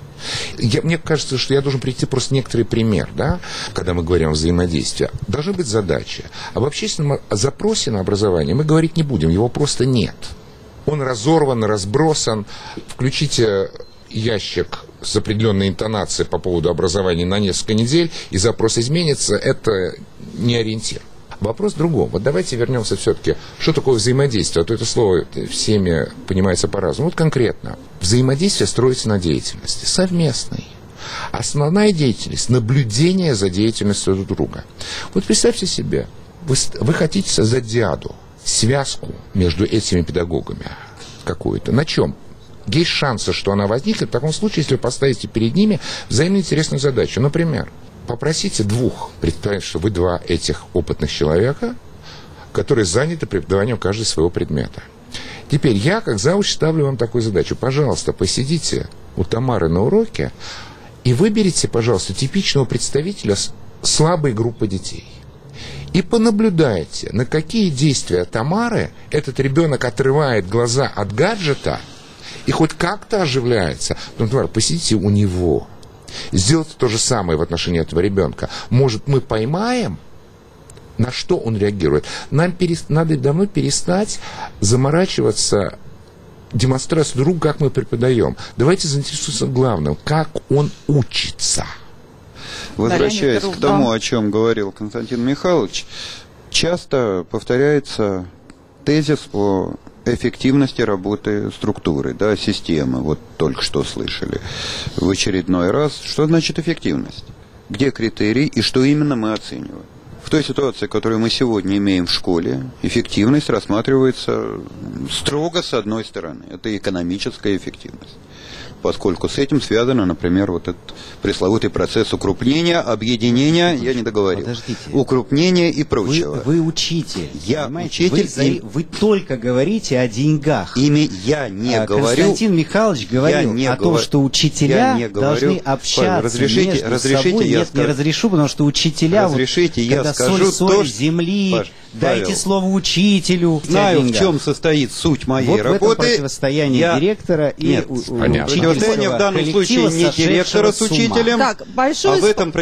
Мне кажется, что я должен привести просто некоторый пример, да, когда мы говорим о взаимодействии. Должны быть задачи. Об общественном запросе на образование мы говорить не будем, его просто нет. Он разорван, разбросан. Включите ящик с определенной интонацией по поводу образования на несколько недель, и запрос изменится, это не ориентир. Вопрос в другом. Вот давайте вернемся все-таки, что такое взаимодействие, а то это слово всеми понимается по-разному. Вот конкретно. Взаимодействие строится на деятельности совместной. Основная деятельность – наблюдение за деятельностью друг друга. Вот представьте себе, вы хотите создать диаду, связку между этими педагогами какую-то. На чем? Есть шансы, что она возникнет в таком случае, если вы поставите перед ними взаимно интересную задачу. Например, попросите двух, представьте, что вы два этих опытных человека, которые заняты преподаванием каждого своего предмета. Теперь я, как завуч, ставлю вам такую задачу. Пожалуйста, посидите у Тамары на уроке и выберите, пожалуйста, типичного представителя слабой группы детей. И понаблюдайте, на какие действия Тамары этот ребенок отрывает глаза от гаджета и хоть как-то оживляется. Например, посидите у него. Сделать то же самое в отношении этого ребенка. Может, мы поймаем, на что он реагирует. Нам надо давно перестать заморачиваться демонстрацию другу, как мы преподаем. Давайте заинтересуемся главным, как он учится. Возвращаясь к тому, о чем говорил Константин Михайлович, часто повторяется тезис о эффективности работы структуры, да, системы. Вот только что слышали в очередной раз. Что значит эффективность? Где критерий и что именно мы оцениваем? В той ситуации, которую мы сегодня имеем в школе, эффективность рассматривается строго с одной стороны. Это экономическая эффективность. Поскольку с этим связано, например, вот этот пресловутый процесс укрупнения, объединения, я не договорил. Подождите. Укрупнения и прочего. Вы учитель. Я понимаете? учитель. Вы только говорите о деньгах. Я не говорю. Константин Михайлович говорил о том, что учителя должны общаться между собой. Нет, не разрешу, потому что учителя, разрешите, вот, я когда скажу соль земли, дайте слово учителю. Знаю, в чем состоит суть моей вот работы. В этом противостояние директора и противостояние в данном случае не директора с учителем, так, а в этом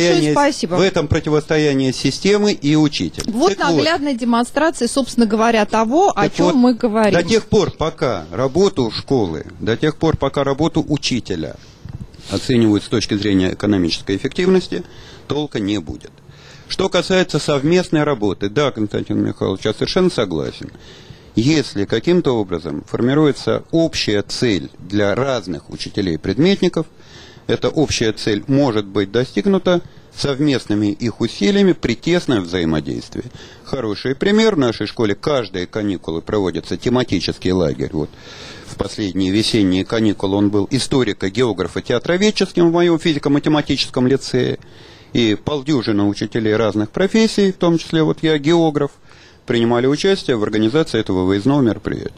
противостоянии системы и учителя. Вот наглядная демонстрация, собственно говоря, того, о чем мы говорим. До тех пор, пока работу школы, до тех пор, пока работу учителя оценивают с точки зрения экономической эффективности, толка не будет. Что касается совместной работы, да, Константин Михайлович, я совершенно согласен. Если каким-то образом формируется общая цель для разных учителей-предметников, эта общая цель может быть достигнута совместными их усилиями при тесном взаимодействии. Хороший пример: в нашей школе каждые каникулы проводится тематический лагерь. Вот в последние весенние каникулы он был историко-географо-театроведческим в моем физико-математическом лицее. И полдюжины учителей разных профессий, в том числе вот я географ, принимали участие в организации этого выездного мероприятия.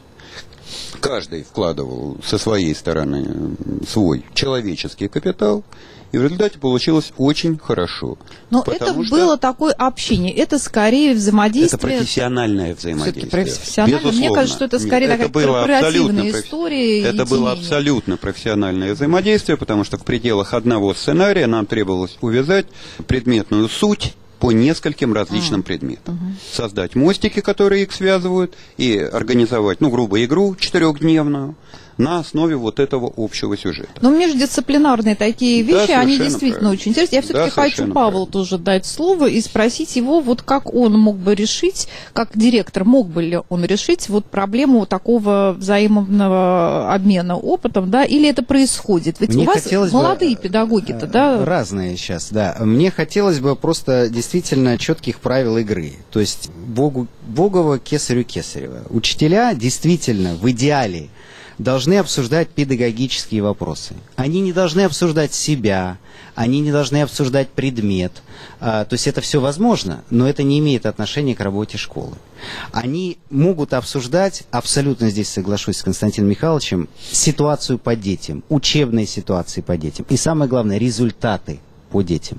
Каждый вкладывал со своей стороны свой человеческий капитал, и в результате получилось очень хорошо. Но это было такое общение, это скорее взаимодействие. Это профессиональное взаимодействие. Профессионально. Безусловно. Мне кажется, что это скорее такая корпоративная история. Это было абсолютно профессиональное взаимодействие, потому что в пределах одного сценария нам требовалось увязать предметную суть по нескольким различным предметам. Создать мостики, которые их связывают, и организовать, грубо, игру 4-дневную на основе вот этого общего сюжета. Но междисциплинарные такие вещи, да, они действительно правильно. очень интересны. Я все-таки хочу Павлу тоже дать слово и спросить его, вот как он мог бы решить, как директор, мог бы ли он решить вот проблему такого взаимного обмена опытом, да, или это происходит? Ведь у вас молодые педагоги-то, да? Разные сейчас, да. Мне хотелось бы просто действительно четких правил игры. То есть Богово, кесарю кесарева. Учителя действительно в идеале должны обсуждать педагогические вопросы. Они не должны обсуждать себя, они не должны обсуждать предмет. То есть это все возможно, но это не имеет отношения к работе школы. Они могут обсуждать, абсолютно здесь соглашусь с Константином Михайловичем, ситуацию по детям, учебные ситуации по детям. И самое главное, результаты по детям.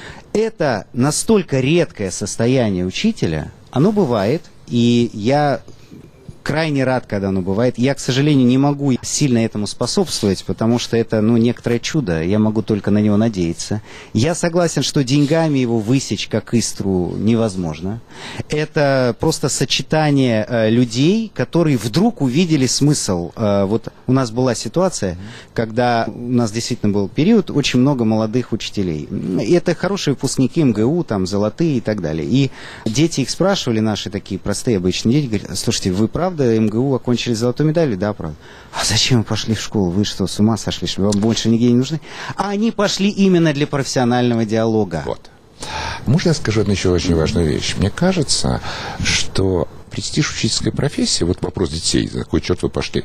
Это настолько редкое состояние учителя, оно бывает, и я крайне рад, когда оно бывает. Я, к сожалению, не могу сильно этому способствовать, потому что это, некоторое чудо. Я могу только на него надеяться. Я согласен, что деньгами его высечь, как искру, невозможно. Это просто сочетание людей, которые вдруг увидели смысл. Вот у нас была ситуация, когда у нас действительно был период, очень много молодых учителей. И это хорошие выпускники МГУ, там, золотые и так далее. И дети их спрашивали, наши такие простые обычные дети, говорят: слушайте, вы правда МГУ окончили золотой медалью? Да, правда. А зачем вы пошли в школу? Вы что, с ума сошли? Что вам больше нигде не нужны? А они пошли именно для профессионального диалога. Вот. Можно я скажу одну еще очень важную вещь? Мне кажется, что престиж учительской профессии, вот вопрос детей, за какой черт вы пошли,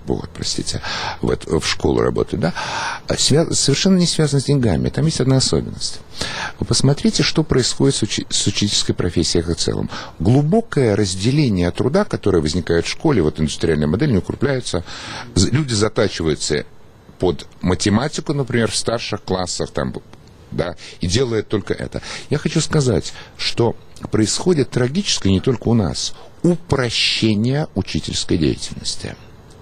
в школу работать, да, совершенно не связан с деньгами. Там есть одна особенность. Вы посмотрите, что происходит с учительской профессией в целом. Глубокое разделение труда, которое возникает в школе, вот индустриальная модель, не укрепляются, люди затачиваются под математику, например, в старших классах, там, да, и делает только это. Я хочу сказать, что происходит трагическое не только у нас упрощение учительской деятельности.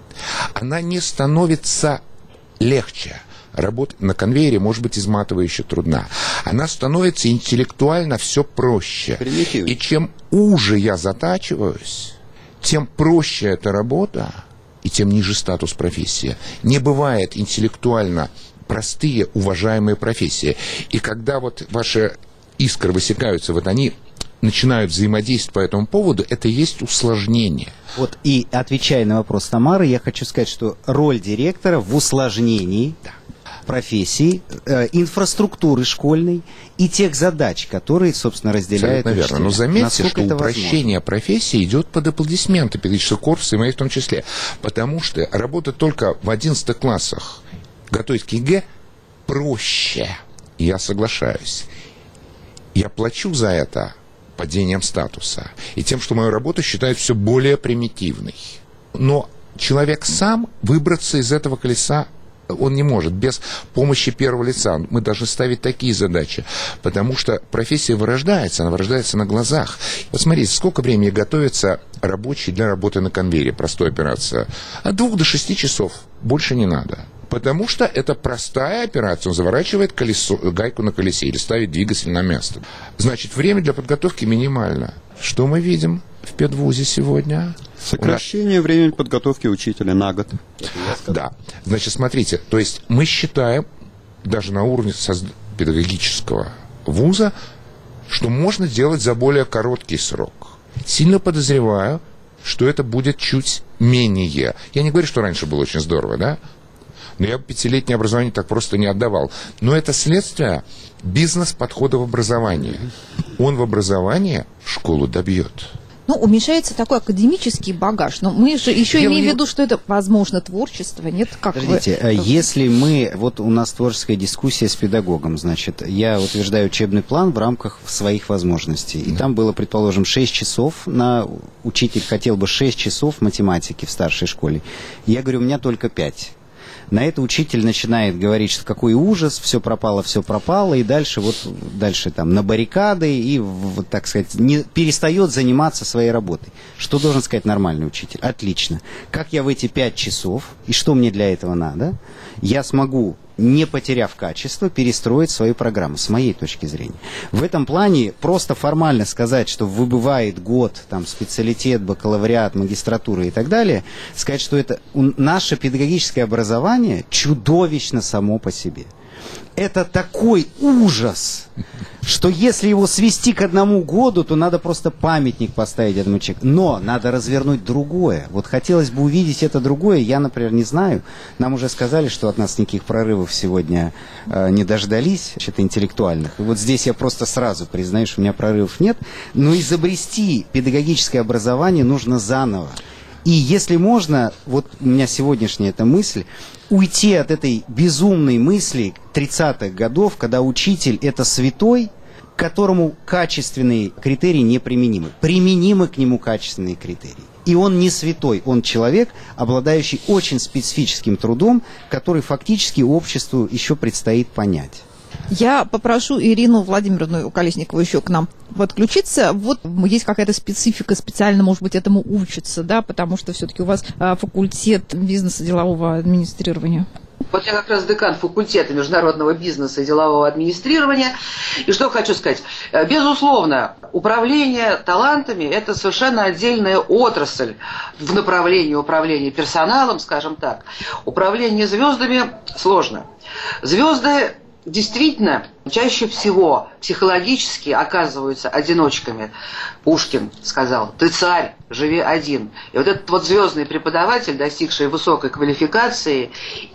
Она не становится легче. Работать на конвейере может быть изматывающе трудна. Она становится интеллектуально все проще. И чем уже я затачиваюсь, тем проще эта работа, и тем ниже статус профессии. Не бывает интеллектуально простые, уважаемые профессии. И когда вот ваши искры высекаются, вот они начинают взаимодействовать по этому поводу, это и есть усложнение. Вот и отвечая на вопрос Тамары, я хочу сказать, что роль директора в усложнении профессии, инфраструктуры школьной и тех задач, которые, собственно, разделяют учителя. Наверное. Но заметьте, насколько что упрощение профессии идет под аплодисменты педагогического корпуса, и моих в том числе. Потому что работа только в 11 классах, готовить к ЕГЭ проще. Я соглашаюсь. Я плачу за это падением статуса и тем, что мою работу считают все более примитивной. Но человек сам выбраться из этого колеса он не может без помощи первого лица. Мы должны ставить такие задачи, потому что профессия вырождается, она вырождается на глазах. Вот смотрите, сколько времени готовится рабочий для работы на конвейере, простая операция. От 2 до 6 часов, больше не надо. Потому что это простая операция, он заворачивает гайку на колесе или ставит двигатель на место. Значит, время для подготовки минимально. Что мы видим в педвузе сегодня? Сокращение времени подготовки учителя на год. Да. Значит, смотрите, то есть мы считаем, даже на уровне педагогического вуза, что можно делать за более короткий срок. Сильно подозреваю, что это будет чуть менее. Я не говорю, что раньше было очень здорово, да? Но я бы 5-летнее образование так просто не отдавал. Но это следствие бизнес-подхода в образовании. Он в образовании школу добьет. Ну, уменьшается такой академический багаж. Но мы же еще имеем в виду, что это, возможно, творчество. Нет, как Подождите, если мы... Вот у нас творческая дискуссия с педагогом, значит, я утверждаю учебный план в рамках своих возможностей. И там было, предположим, 6 часов. Учитель хотел бы 6 часов математики в старшей школе. Я говорю, у меня только 5. На это учитель начинает говорить, что какой ужас, все пропало, и дальше там на баррикады, и, вот, так сказать, не перестает заниматься своей работой. Что должен сказать нормальный учитель? Отлично. Как я в эти 5 часов, и что мне для этого надо, я смогу, не потеряв качество, перестроить свою программу, с моей точки зрения. В этом плане просто формально сказать, что выбывает год, там, специалитет, бакалавриат, магистратура и так далее, сказать, что это наше педагогическое образование чудовищно само по себе. Это такой ужас, что если его свести к 1 году, то надо просто памятник поставить этому человеку. Но надо развернуть другое. Вот хотелось бы увидеть это другое. Я, например, не знаю. Нам уже сказали, что от нас никаких прорывов сегодня не дождались, интеллектуальных. И вот здесь я просто сразу признаю, что у меня прорывов нет. Но изобрести педагогическое образование нужно заново. И если можно, вот у меня сегодняшняя эта мысль, уйти от этой безумной мысли 30-х годов, когда учитель – это святой, к которому качественные критерии неприменимы. Применимы к нему качественные критерии. И он не святой, он человек, обладающий очень специфическим трудом, который фактически обществу еще предстоит понять. Я попрошу Ирину Владимировну Колесникову еще к нам подключиться. Вот есть какая-то специфика, специально, может быть, этому учатся, да, потому что все-таки у вас факультет бизнеса, делового администрирования. Вот я как раз декан факультета международного бизнеса и делового администрирования. И что хочу сказать. Безусловно, управление талантами – это совершенно отдельная отрасль в направлении управления персоналом, скажем так. Управление звездами сложно. Звезды действительно чаще всего психологически оказываются одиночками. Пушкин сказал: «Ты царь, живи один». И вот этот вот звездный преподаватель, достигший высокой квалификации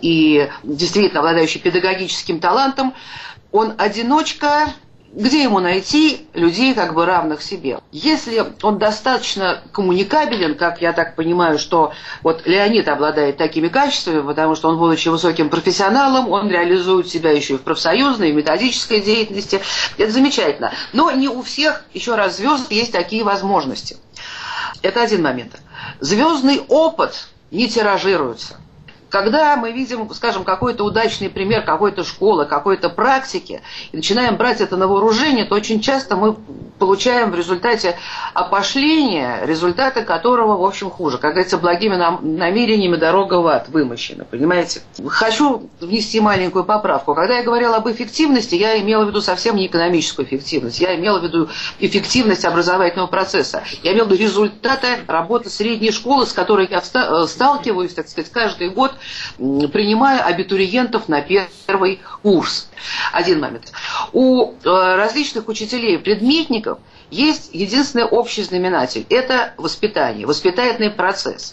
и действительно обладающий педагогическим талантом, он одиночка. Где ему найти людей, как бы равных себе? Если он достаточно коммуникабелен, как я так понимаю, что вот Леонид обладает такими качествами, потому что он, будучи высоким профессионалом, он реализует себя еще и в профсоюзной, и в методической деятельности. Это замечательно. Но не у всех, еще раз, звезд есть такие возможности. Это один момент. Звездный опыт не тиражируется. Когда мы видим, скажем, какой-то удачный пример какой-то школы, какой-то практики, и начинаем брать это на вооружение, то очень часто мы получаем в результате опошления, результаты которого, в общем, хуже. Как говорится, благими намерениями дорога в ад вымощена, понимаете? Хочу внести маленькую поправку. Когда я говорила об эффективности, я имела в виду совсем не экономическую эффективность. Я имела в виду эффективность образовательного процесса. Я имела в виду результаты работы средней школы, с которой я сталкиваюсь, так сказать, каждый год, принимая абитуриентов на первый курс. Один момент. У различных учителей, предметников есть единственный общий знаменатель – это воспитание, воспитательный процесс.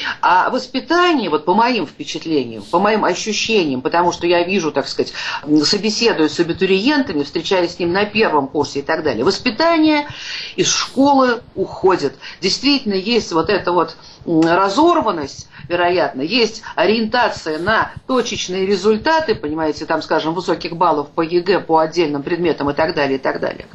А воспитание, вот по моим впечатлениям, по моим ощущениям, потому что я вижу, так сказать, собеседую с абитуриентами, встречаюсь с ним на первом курсе и так далее, воспитание из школы уходит. Действительно, есть вот эта вот разорванность, вероятно, есть ориентация на точечные результаты, понимаете, там, скажем, высоких баллов по ЕГЭ, по отдельным предметам и так далее, и так далее.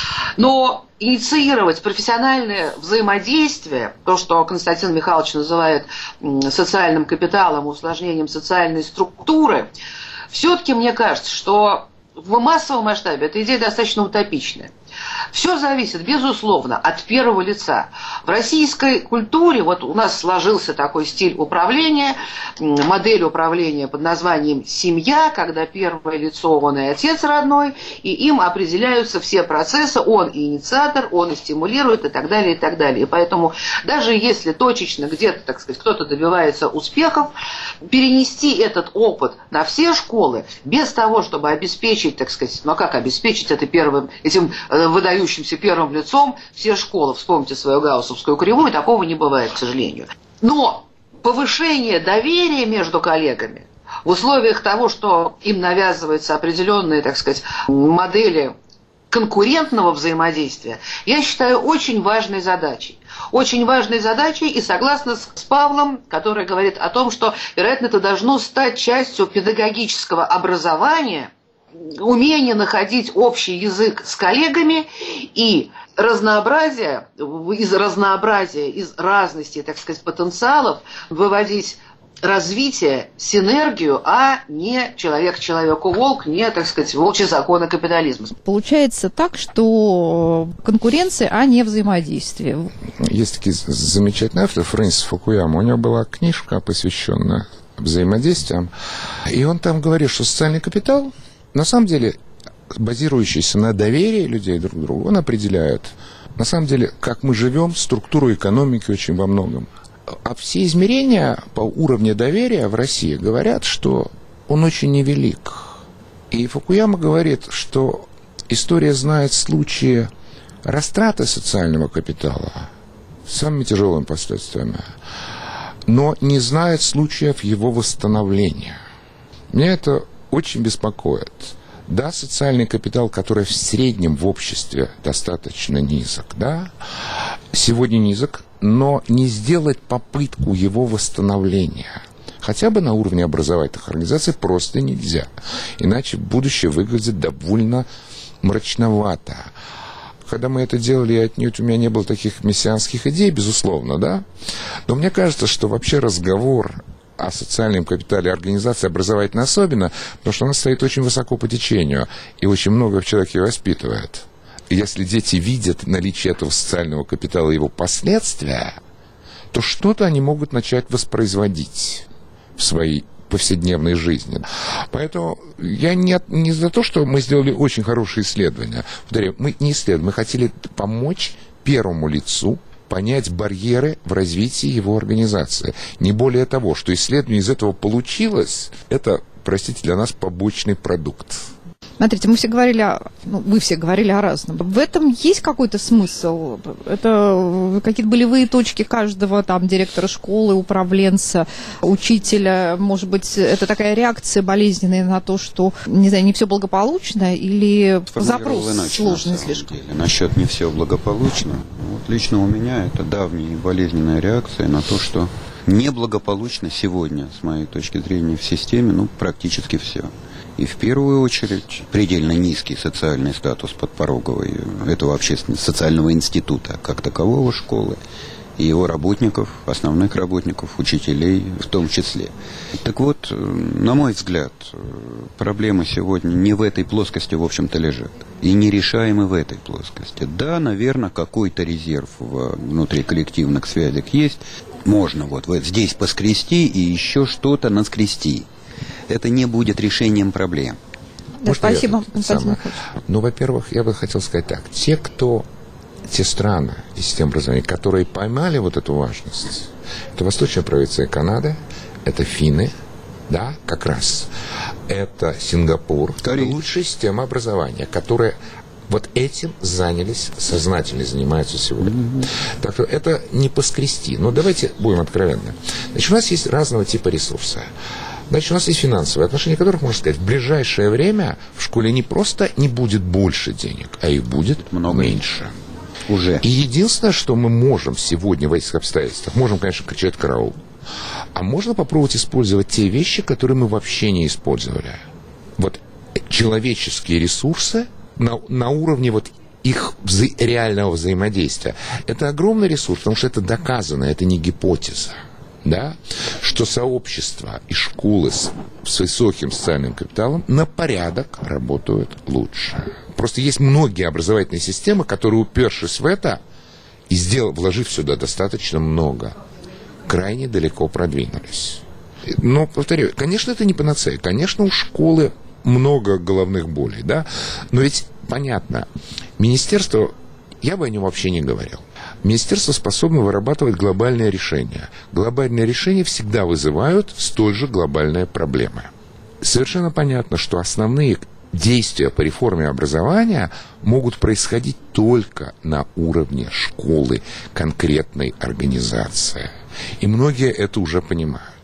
Но инициировать профессиональное взаимодействие, то, что Константин Михайлович называет социальным капиталом, усложнением социальной структуры, все-таки мне кажется, что в массовом масштабе эта идея достаточно утопичная. Все зависит, безусловно, от первого лица. В российской культуре, вот у нас сложился такой стиль управления, модель управления под названием «семья», когда первое лицо, он и отец родной, и им определяются все процессы, он и инициатор, он и стимулирует, и так далее, и так далее. И поэтому даже если точечно где-то, так сказать, кто-то добивается успехов, перенести этот опыт на все школы без того, чтобы обеспечить, так сказать, ну а как обеспечить это этим выдающимся первым лицом все школы. Вспомните свою гауссовскую кривую, такого не бывает, к сожалению. Но повышение доверия между коллегами, в условиях того, что им навязываются определенные, так сказать, модели конкурентного взаимодействия, я считаю очень важной задачей. Очень важной задачей, и согласна с Павлом, который говорит о том, что, вероятно, это должно стать частью педагогического образования, умение находить общий язык с коллегами и разнообразие, из разности, так сказать, потенциалов выводить развитие, синергию, а не человек человеку волк, не, так сказать, волчьи законы капитализма. Получается так, что конкуренция, а не взаимодействие. Есть такие замечательные авторы, Фрэнсис Фукуяма, у него была книжка, посвященная взаимодействиям, и он там говорит, что социальный капитал, на самом деле, базирующийся на доверии людей друг к другу, он определяет, на самом деле, как мы живем, структуру экономики очень во многом. А все измерения по уровню доверия в России говорят, что он очень невелик. И Фукуяма говорит, что история знает случаи растраты социального капитала с самыми тяжелыми последствиями, но не знает случаев его восстановления. Меня это очень беспокоит. Да, социальный капитал, который в среднем в обществе достаточно низок, да, сегодня низок, но не сделать попытку его восстановления, хотя бы на уровне образовательных организаций, просто нельзя. Иначе будущее выглядит довольно мрачновато. Когда мы это делали, отнюдь у меня не было таких мессианских идей, безусловно, да, но мне кажется, что вообще разговор о социальном капитале организации образовательной особенно, потому что она стоит очень высоко по течению и очень много в человеке воспитывает. И если дети видят наличие этого социального капитала и его последствия, то что-то они могут начать воспроизводить в своей повседневной жизни. Поэтому я не за то, что мы сделали очень хорошие исследования. Повторяю, мы не исследуем, мы хотели помочь первому лицу понять барьеры в развитии его организации. Не более того, что исследование из этого получилось, это, простите, для нас побочный продукт. Смотрите, вы все говорили о разном. В этом есть какой-то смысл? Это какие-то болевые точки каждого там директора школы, управленца, учителя? Может быть, это такая реакция болезненная на то, что, не знаю, не все благополучно, или запрос сложный слишком? Насчет не все благополучно. Вот лично у меня это давняя болезненная реакция на то, что неблагополучно сегодня, с моей точки зрения, в системе, практически все. И в первую очередь предельно низкий социальный статус подпороговый этого общественного социального института как такового школы и его работников, основных работников, учителей в том числе. Так вот, на мой взгляд, проблемы сегодня не в этой плоскости, в общем-то, лежат. И нерешаемы в этой плоскости. Да, наверное, какой-то резерв внутри коллективных связок есть. Можно вот здесь поскрести и еще что-то наскрести. Это не будет решением проблем. Да, спасибо. Во-первых, я бы хотел сказать так. Те страны и системы образования, которые поймали вот эту важность, это восточная провинция Канады, это финны, да, как раз. Это Сингапур. Это лучшая система образования, которая вот этим сознательно занимаются сегодня. Так что это не поскрести. Но давайте будем откровенны. Значит, у нас есть разного типа ресурсы. Значит, у нас есть финансовые отношения, которых, можно сказать, в ближайшее время в школе не просто не будет больше денег, а их будет меньше. Уже. И единственное, что мы можем сегодня в этих обстоятельствах, можем, конечно, кричать караул, а можно попробовать использовать те вещи, которые мы вообще не использовали. Вот человеческие ресурсы на уровне вот их реального взаимодействия. Это огромный ресурс, потому что это доказано, это не гипотеза. Да, что сообщества и школы с высоким социальным капиталом на порядок работают лучше. Просто есть многие образовательные системы, которые, упершись в это и вложив сюда достаточно много, крайне далеко продвинулись. Но, повторяю, конечно, это не панацея. Конечно, у школы много головных болей, да, но ведь понятно, министерство, я бы о нем вообще не говорил. Министерство способно вырабатывать глобальные решения. Глобальные решения всегда вызывают столь же глобальные проблемы. Совершенно понятно, что основные действия по реформе образования могут происходить только на уровне школы, конкретной организации. И многие это уже понимают.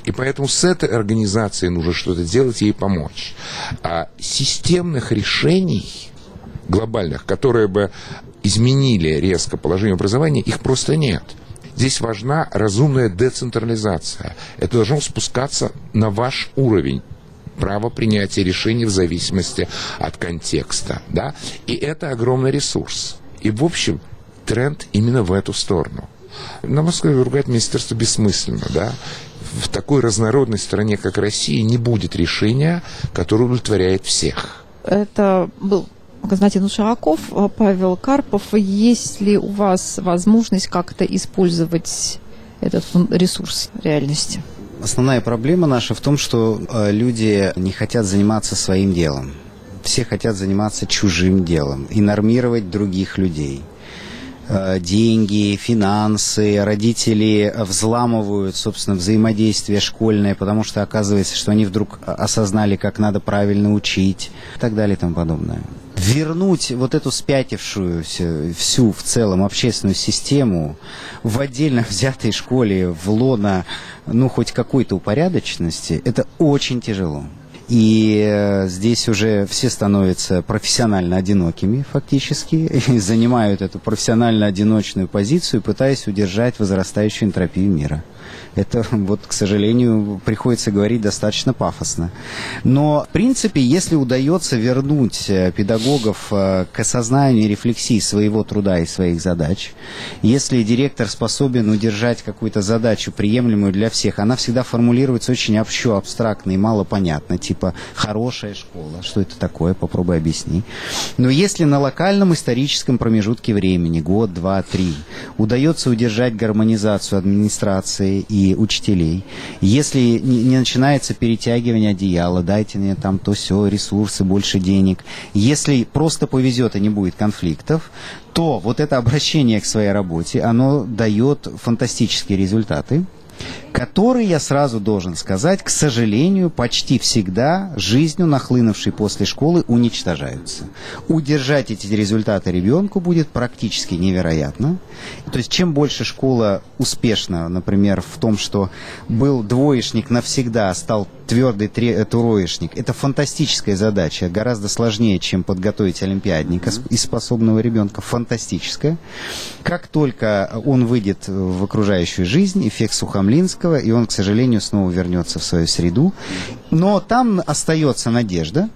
И поэтому с этой организацией нужно что-то делать, ей помочь. А системных решений глобальных, которые бы изменили резко положение образования, их просто нет. Здесь важна разумная децентрализация. Это должно спускаться на ваш уровень. Право принятия решений в зависимости от контекста. Да? И это огромный ресурс. И, в общем, тренд именно в эту сторону. На мой взгляд, ругать министерство бессмысленно. Да? В такой разнородной стране, как Россия, не будет решения, которое удовлетворяет всех. Это был Константин Ушаков, Павел Карпов. Есть ли у вас возможность как-то использовать этот ресурс реальности? Основная проблема наша в том, что люди не хотят заниматься своим делом. Все хотят заниматься чужим делом и нормировать других людей. Деньги, финансы, родители взламывают, собственно, взаимодействие школьное, потому что оказывается, что они вдруг осознали, как надо правильно учить и так далее и тому подобное. Вернуть вот эту спятившую всю в целом общественную систему в отдельно взятой школе в лоно, хоть какой-то упорядоченности, это очень тяжело. И здесь уже все становятся профессионально одинокими фактически, и занимают эту профессионально-одиночную позицию, пытаясь удержать возрастающую энтропию мира. Это, к сожалению, приходится говорить достаточно пафосно. Но, в принципе, если удается вернуть педагогов к осознанию и рефлексии своего труда и своих задач, если директор способен удержать какую-то задачу, приемлемую для всех, она всегда формулируется очень абстрактно и малопонятно, типа «хорошая школа». Что это такое? Попробуй объясни. Но если на локальном историческом промежутке времени, год, два, три, удается удержать гармонизацию администрации и учителей, если не начинается перетягивание одеяла, дайте мне там то сё, ресурсы, больше денег, если просто повезет и не будет конфликтов, то вот это обращение к своей работе, оно дает фантастические результаты, которые, я сразу должен сказать, к сожалению, почти всегда жизнью, нахлынувшей после школы, уничтожаются. Удержать эти результаты ребенку будет практически невероятно. То есть, чем больше школа успешна, например, в том, что был двоечник навсегда, стал твердый троечник, это фантастическая задача, гораздо сложнее, чем подготовить олимпиадника из способного ребенка, фантастическая. Как только он выйдет в окружающую жизнь, эффект Сухомлинского, и он, к сожалению, снова вернется в свою среду. Но там остается надежда,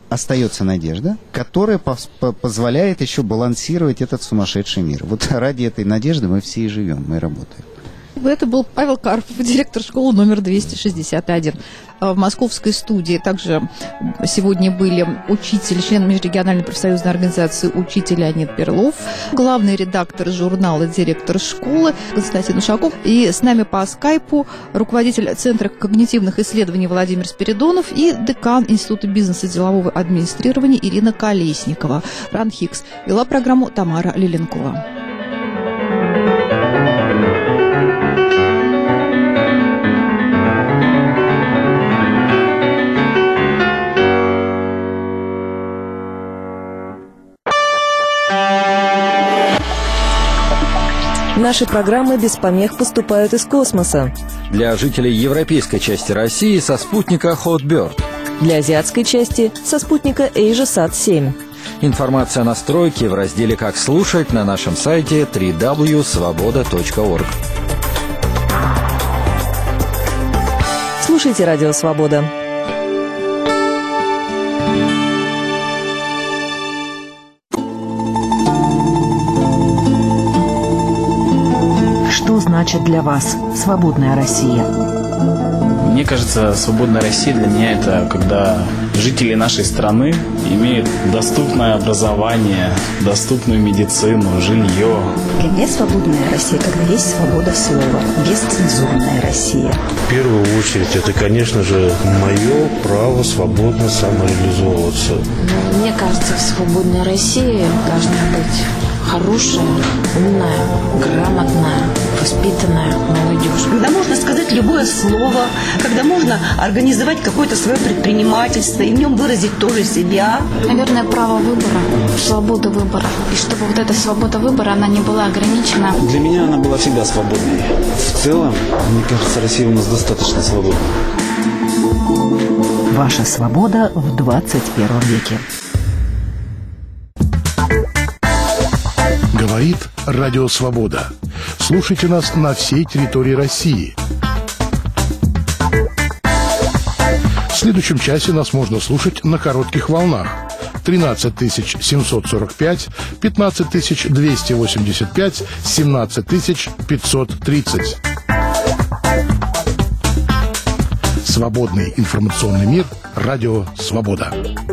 которая позволяет еще балансировать этот сумасшедший мир. Вот ради этой надежды мы все и живем, мы работаем. Это был Павел Карпов, директор школы номер 261. В московской студии также сегодня были учитель, член Межрегиональной профсоюзной организации «Учитель» Леонид Перлов, главный редактор журнала, директор школы Константин Ушаков. И с нами по скайпу руководитель Центра когнитивных исследований Владимир Спиридонов и декан Института бизнеса и делового администрирования Ирина Колесникова. РАНХИКС. Вела программу Тамара Лиленкова. Наши программы без помех поступают из космоса. Для жителей европейской части России со спутника Hotbird. Для азиатской части со спутника AsiaSat-7. Информация о настройке в разделе «Как слушать» на нашем сайте www.svoboda.org. Слушайте Радио Свобода. Что значит для вас свободная Россия? Мне кажется, свободная Россия для меня это когда жители нашей страны имеют доступное образование, доступную медицину, жилье. Для меня свободная Россия, когда есть свобода слова, бесцензурная Россия. В первую очередь, это, конечно же, мое право свободно самореализовываться. Мне кажется, в свободной России должна быть хорошая, умная, грамотная, воспитанная молодежь. Когда можно сказать любое слово, когда можно организовать какое-то свое предпринимательство и в нем выразить тоже себя. Наверное, право выбора, свобода выбора. И чтобы вот эта свобода выбора, она не была ограничена. Для меня она была всегда свободной. В целом, мне кажется, Россия у нас достаточно свободна. Ваша свобода в 21 веке. Говорит Радио Свобода. Слушайте нас на всей территории России. В следующем часе нас можно слушать на коротких волнах. 13 745, 15 285, 17 530. Свободный информационный мир. Радио Свобода.